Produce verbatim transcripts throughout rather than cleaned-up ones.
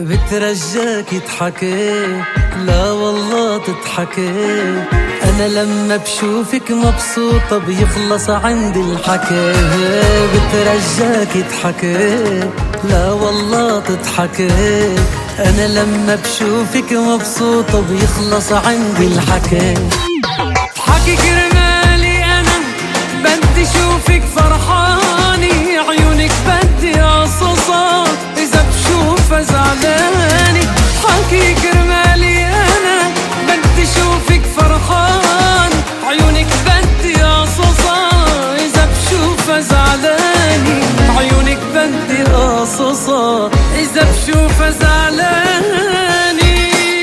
بترجاك تضحكي، لا والله تضحكي. أنا لما بشوفك مبسوطة بيخلص عندي الحكي. بترجاك تضحكي، لا والله تضحكي. أنا لما بشوفك مبسوطة بيخلص عندي الحكي. اضحكي كرمالي أنا بدي شوفك فرحاني، عيونك بدي قصصها إذا بشوفها زعلاني. اضحكي كرمالي أنا بدي شوفك فرحان، عيونك بدي قصصها إذا بشوفها زعلاني. عيونك بدي قصصها إذا بشوفها زعلاني.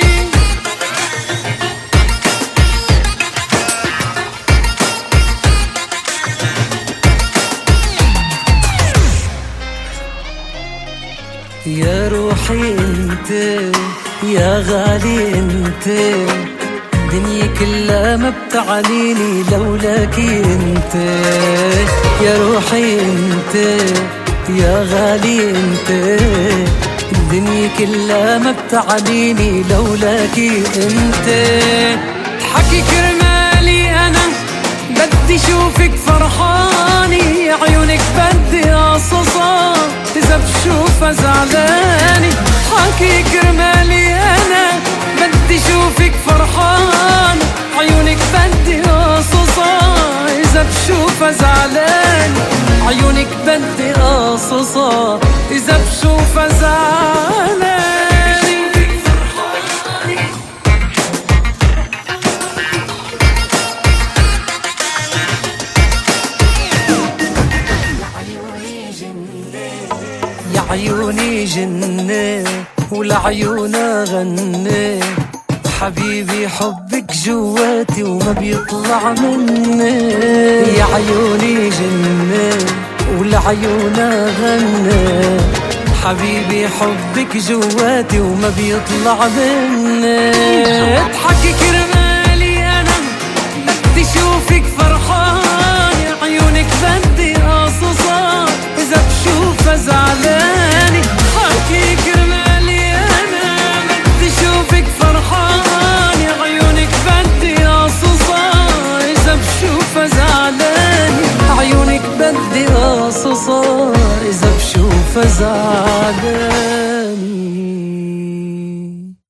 يا روحي انت يا غالي انت، دنيا كلها ما بتعنيني لولاكي انت. يا روحي انت يا غالي انت، الدنيا كلها ما بتعنيني لولاكي انت. اضحكي كرمالي انا بدي شوفك فرحاني، عيونك بدي قصصها إذا بشوفها زعلاني. اضحكي كرمالي أنا بدي شوفك فرحان، عيونك بدي قصصها إذا بشوفها زعلاني. عيونك بدي قصصها إذا بشوفها زعلاني. يا عيوني جنة ولعيونا غني، حبيبي حبك جواتي وما بيطلع مني. يا عيوني جنة ولعيونا غني، حبيبي حبك جواتي وما بيطلع مني. اضحكي كرمالي أنا بدي شوفك فرحان، عيونك بدي قصصها إذا بشوفها زعلان.